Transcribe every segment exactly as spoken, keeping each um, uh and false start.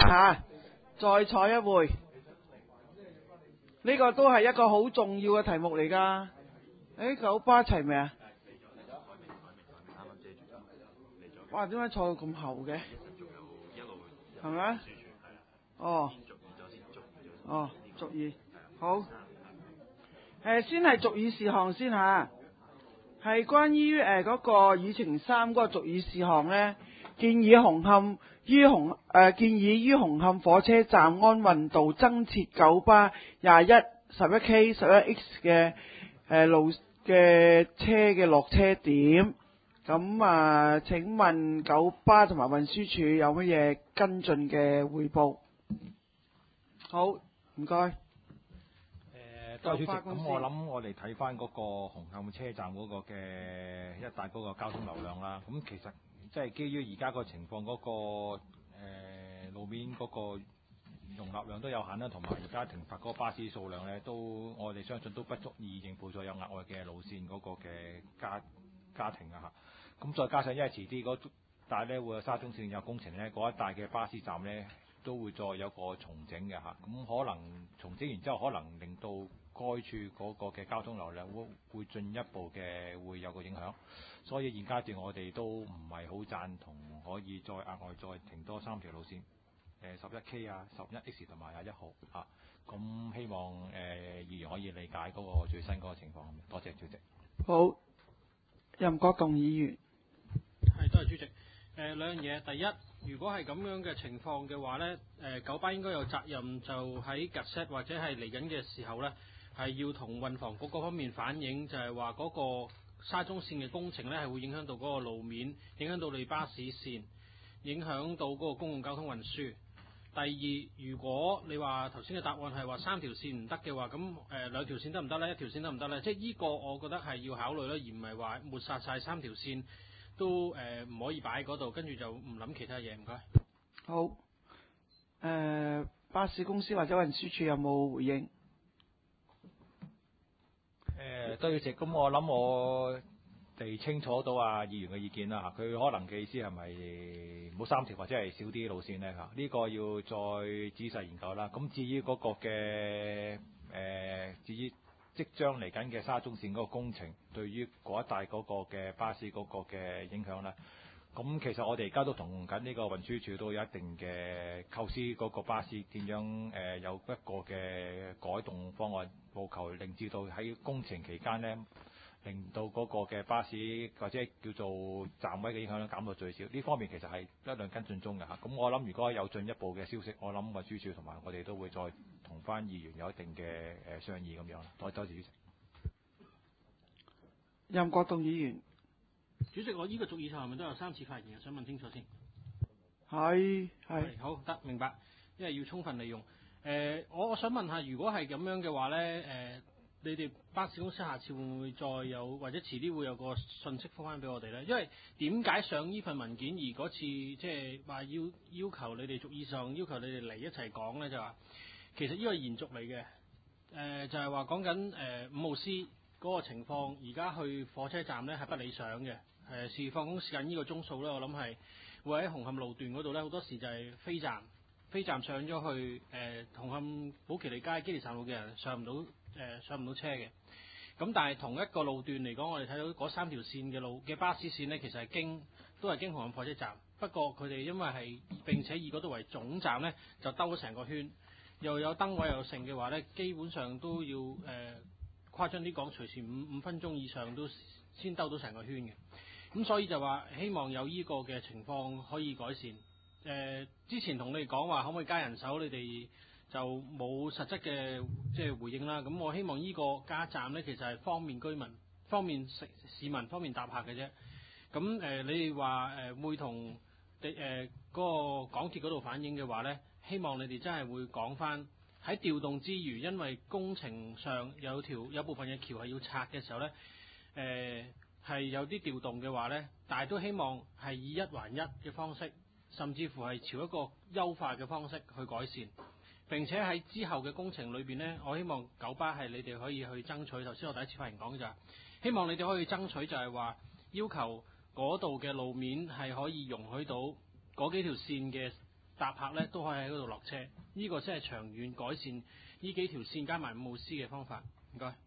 吓，再坐一會。呢個都係一個好重要嘅題目嚟㗎。誒，九巴齊未啊？哇！點解坐到咁後嘅？係咪？哦。哦，續議好。誒，先係續議事項先嚇，係關於誒嗰個議程三嗰個續議事項咧，建議紅磡於紅誒、呃、建議於紅磡火車站安運道增設九巴廿一、十一 K、十一 X 嘅誒路嘅車嘅落車點。咁啊，請問九巴同埋運輸署有乜嘢跟進嘅匯報？好，唔該。 誒，多謝主席。咁我諗我哋睇翻嗰個紅磡車站嗰個嘅一帶嗰個交通流量啦。咁其實即係基於而家個情況，嗰、嗰個、呃、路面嗰個容納量都有限啦，同埋而家停泊嗰個巴士數量咧，都我哋相信都不足以應付咗有額外嘅路線嗰個嘅家家庭啊嚇。咁再加上因為遲啲嗰帶咧會有沙中線有工程咧，嗰一帶嘅巴士站咧都會再有個重整嘅嚇。咁可能重整完之後，可能令到該處嗰個嘅交通流量會會進一步嘅會有個影響。所以現階段我哋都唔係好贊同可以再額外再停多三條路線，誒十一 K 啊、十一 X 同埋廿一號嚇。咁希望誒、呃、議員可以理解嗰個最新嗰個情況。多謝主席。 好，任國棟議員。 係，多謝主席。誒、呃、兩樣嘢，第一，如果係咁樣嘅情況嘅話呢，誒、呃、九巴應該有責任就喺 Gazette 或者係嚟緊嘅時候呢，係要同運房局嗰方面反映，就係話嗰個沙中線嘅工程呢係會影響到嗰個路面，影響到你巴士線，影響到嗰個公共交通運輸。第二，如果你話頭先嘅答案係話三條線唔得嘅話，咁誒、呃、兩條線得唔得呢？一條線得唔得呢？即係呢個我覺得係要考慮啦，而唔係話抹殺晒三條線。都誒唔、呃、可以擺喺嗰度，跟住就唔諗其他嘢。唔該。 好。誒、呃，巴士公司或者運輸署有冇回應？ 誒，多謝主席。咁我諗我哋清楚到啊議員嘅意見啦嚇。佢可能嘅意思係咪冇三條或者係少啲路線呢？嚇？呢個要再仔細研究啦。咁至於嗰個嘅誒、呃，至於即將嚟緊嘅沙中線嗰個工程，對於嗰一帶嗰個嘅巴士嗰個嘅影響咧，咁其實我哋而家都同緊呢個運輸署都有一定嘅構思，嗰個巴士點樣誒、呃、有一個嘅改動方案，務求令至到喺工程期間咧，令到嗰個嘅巴士或者叫做站位嘅影響咧減到最少。呢方面其實係一兩跟進中嘅嚇。咁我諗如果有進一步嘅消息，我諗運輸署同埋我哋都會再同翻議員有一定嘅誒商議咁樣。多多謝主席。 任國棟議員。 主席，我呢個續議係咪都有三次發言？想問清楚先。 係係。 好得明白，因為要充分利用。誒、呃，我我想問下，如果係咁樣嘅話咧，誒、呃，你哋巴士公司下次會唔會再有，或者遲啲會有個信息覆翻俾我哋咧？因為點解上呢份文件而嗰次即係話要要求你哋續議上要求你哋嚟一齊講咧，就話其實呢個係延續嚟嘅。誒、呃，就係話講緊誒五號 C 嗰個情況，而家去火車站咧係不理想嘅。誒、呃，是放工時間呢個鐘數咧，我諗係會喺紅磡路段嗰度咧，好多時就係飛站，飛站上咗去誒、呃、紅磡寶其利街、基利站路嘅人上唔到誒上唔到車嘅。咁但係同一個路段嚟講，我哋睇到嗰三條線嘅路嘅巴士線咧，其實係經都係經紅磡火車站，不過佢哋因為係並且以嗰度為總站咧，就兜咗成個圈，又有燈位又剩嘅話咧，基本上都要誒、呃、誇張啲講，隨時五五分鐘以上都先兜到成個圈嘅。咁所以就話希望有呢個嘅情況可以改善。誒、呃，之前同你哋講話可唔可以加人手，你哋就冇實質嘅即係回應啦。咁我希望呢個加站呢，其實係方便居民、方便市市民、方便搭客嘅啫。咁誒、呃，你哋話誒會同誒嗰個港鐵嗰度反映嘅話呢，希望你哋真係會講翻喺調動之餘，因為工程上有條有部分嘅橋係要拆嘅時候呢。誒、呃。係有啲調動嘅話呢，但係都希望係以一還一嘅方式，甚至乎係朝一個優化嘅方式去改善。並且喺之後嘅工程裏邊呢，我希望九巴係你哋可以去爭取。頭先我第一次發言講嘅就係希望你哋可以爭取，就係話要求嗰度嘅路面係可以容許到嗰幾條線嘅搭客咧都可以喺嗰度落車。呢、這個先係長遠改善呢幾條線加埋五號 C 嘅方法。唔該。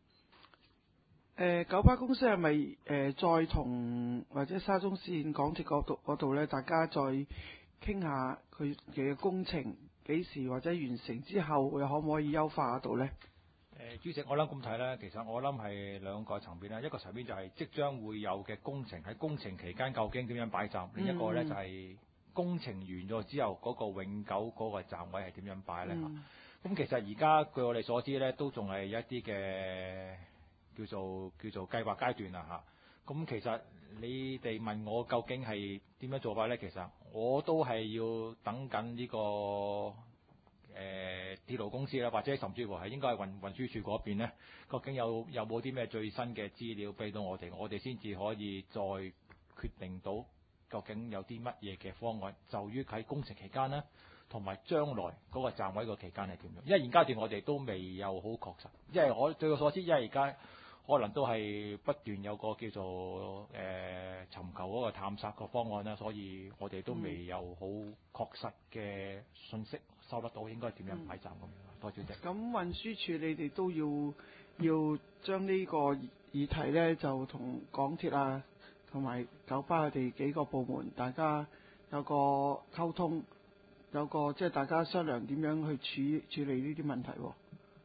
誒九巴公司係咪誒再同或者沙中線港鐵嗰度嗰度咧，大家再傾下佢嘅工程幾時或者完成之後，又可唔可以優化到咧？ 誒主席，我諗咁睇咧，其實我諗係兩個層面啦。一個層面就係即將會有嘅工程喺工程期間究竟點樣擺站，另一個咧就係工程完咗之後嗰個永久嗰個站位係點樣擺咧嚇。咁、嗯、其實而家據我哋所知咧，都仲係一啲嘅叫做叫做計劃階段啦嚇。咁其實你哋問我究竟係點樣做法咧，其實我都係要等緊呢個。誒、呃、鐵路公司啦，或者甚至乎係應該係運運輸署嗰邊咧，究竟有有冇啲咩最新嘅資料俾到我哋，我哋先至可以再決定到究竟有啲乜嘢嘅方案，就於喺工程期間呢，同埋將來嗰個站位個期間係點樣？因為現階段我哋都未有好確實，因為我據我所知，因為而家可能都係不斷有個叫做誒、呃、尋求嗰個探索個方案啦，所以我哋都未有好確實嘅信息。收得到應該點樣擺站咁樣？多謝主席。 咁運輸署你哋都要要將呢個議題咧，就同港鐵啊，同埋九巴佢哋幾個部門，大家有個溝通，有個即係大家商量點樣去處處理呢啲問題喎。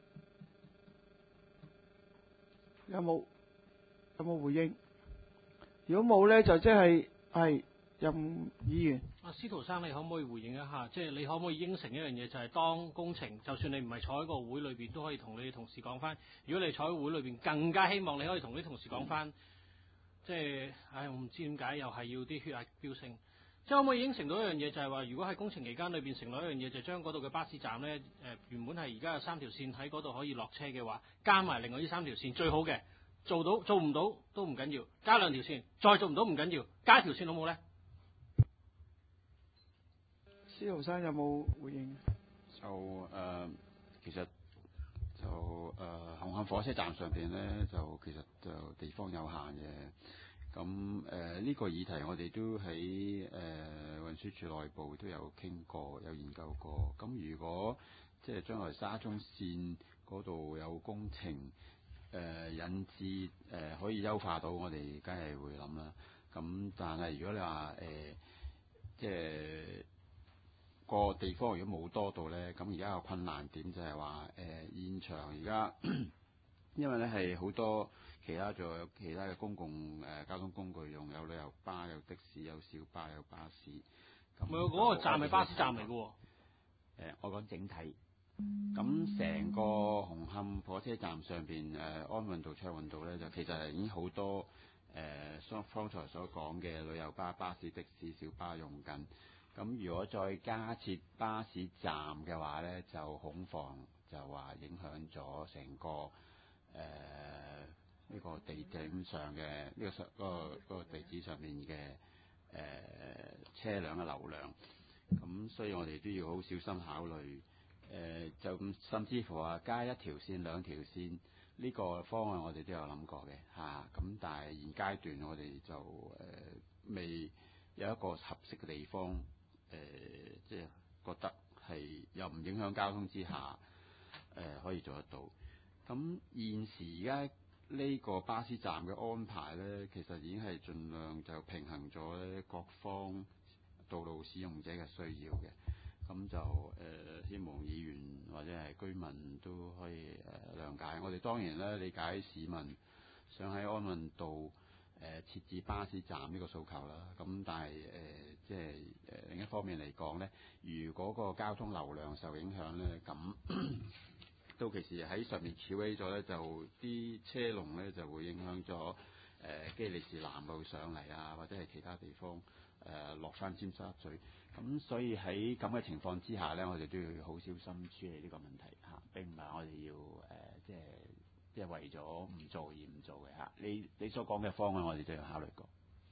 有冇有冇回應？如果冇咧，就即係係任議員。 阿司徒生，你可唔可以回應一下？即係你可唔可以應承一樣嘢，就係當工程，就算你唔係坐喺個會裏邊，都可以同你哋同事講翻。如果你坐喺會裏邊，更加希望你可以同啲同事講翻。即係，唉，我唔知點解又係要啲血壓飆升。即係可唔可以應承到一樣嘢，就係話，如果喺工程期間裏邊承諾一樣嘢，就將嗰度嘅巴士站咧，誒、呃、原本係而家有三條線喺嗰度可以落車嘅話，加埋另外呢三條線最好嘅，做到做唔到都唔緊要，加兩條線，再做唔到唔緊要，加一條線好唔好咧？ 司徒生有冇回應？ 就誒、呃，其實就誒、呃、紅磡火車站上邊咧，就其實就地方有限嘅。咁誒呢個議題我哋都喺誒、呃、運輸署內部都有傾過，有研究過。咁如果即係將來沙中線嗰度有工程誒、呃、引致誒、呃、可以優化到，我哋梗係會諗啦。咁但係如果你話誒、呃、即係個地方如果冇多到咧，咁而家個困難點就係話誒現場而家，因為咧係好多其他仲有其他嘅公共誒、呃、交通工具用，有旅遊巴、有的士、有小巴、有巴士。咁唔係嗰個站係巴士站嚟嘅喎。誒、 呃，我講整體。咁成個紅磡火車站上邊誒、呃、安運道、暢運道咧，就其實係已經好多誒，雙、呃、方才所講嘅旅遊巴、巴士、的士、小巴用緊。咁如果再加設巴士站嘅話咧，就恐防就話影響咗成個誒呢、呃這個地點上嘅呢、這個上嗰、那個那個地址上面嘅誒、呃、車輛嘅流量。咁所以我哋都要好小心考慮。誒、呃、就甚至乎話加一條線、兩條線呢、這個方案，我哋都有諗過嘅嚇。咁、啊、但係現階段我哋就誒、呃、未有一個合適嘅地方。誒、呃，即係覺得係又唔影響交通之下，誒、呃、可以做得到。咁現時而家呢個巴士站嘅安排咧，其實已經係盡量就平衡咗咧各方道路使用者嘅需要嘅。咁就誒、呃、希望議員或者係居民都可以誒、呃、諒解。我哋當然咧理解市民想喺安運道誒、呃、設置巴士站呢個訴求啦。咁但係誒、呃、即係誒、呃、另一方面嚟講咧，如果個交通流量受影響咧，咁到其時喺上面翹起咗咧，就啲車龍咧就會影響咗誒基利士南路上嚟啊，或者係其他地方誒落翻尖沙咀。咁所以喺咁嘅情況之下咧，我哋都要好小心處理呢個問題嚇，並唔係我哋要誒、呃、即係即係為咗唔做而唔做嘅嚇。你你所講嘅方案，我哋都有考慮過。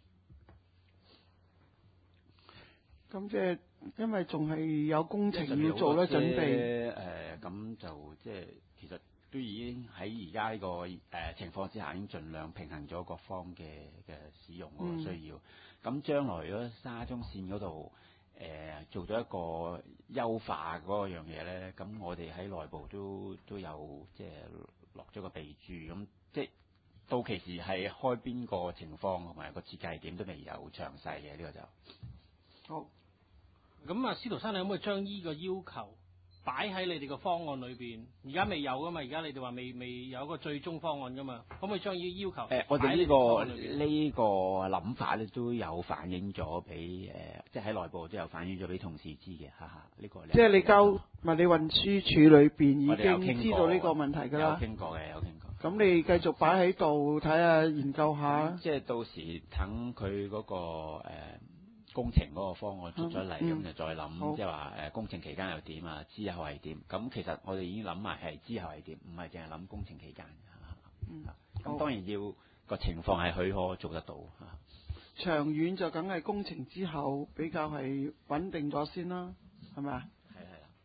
咁即係因為仲係有工程要做咧，準備誒咁就即係其實都已經喺而家呢個誒、呃、情況之下，已經盡量平衡咗各方嘅嘅使用嗰個需要。咁、嗯、將來如果沙中線嗰度呃、做咗一個優化嗰樣嘢咧，咁我哋喺內部都都有即係落咗個備注，咁即係到期時係開邊個情況同埋個設計點都未有詳細嘅，呢、呢個就好。 咁啊，司徒生，你可唔可以將呢個要求擺喺你哋個方案裏邊？而家未有噶嘛？而家你哋話未未有一個最終方案噶嘛？可唔可以將呢啲要求？誒、 呃，我哋呢、呢個呢、呢個諗法咧都有反映咗俾誒，即係喺內部都有反映咗俾同事知嘅，哈哈，呢、呢個即係你交物理運輸署裏邊已經知道呢個問題㗎啦。 有傾過嘅，有傾過。 咁你繼續擺喺度睇下研究下。 嗯、即係到時等佢嗰、嗰個、呃工程嗰個方案出咗嚟，咁、嗯、就再諗，即係話誒工程期間又點啊？之後係點？咁其實我哋已經諗埋係之後係點，唔係淨係諗工程期間。嗯，咁當然要個情況係許可做得到嚇。 長遠就梗係工程之後比較係穩定咗先啦，係咪啊？ 係係啦。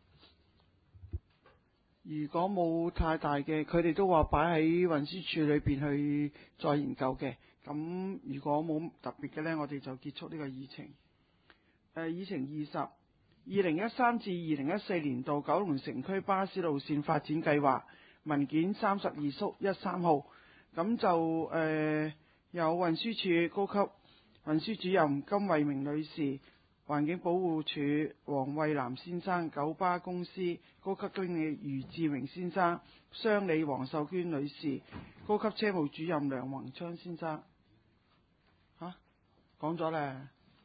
如果冇太大嘅，佢哋都話擺喺運輸署裏邊去再研究嘅。咁如果冇特別嘅呢，我哋就結束呢個議程。誒、呃，議程二十，二零一三至二零一四年度九龍城區巴士路線發展計劃文件三十二縮一三號。咁就誒、呃、有運輸署高級運輸主任金惠明女士、環境保護署黃惠南先生、九巴公司高級經理余志榮先生、商理黃秀娟女士、高級車務主任梁宏昌先生。嚇，講咗咧，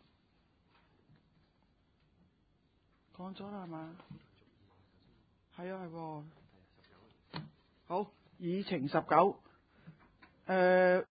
講咗啦係嘛？係啊係喎。好，議程十九。誒。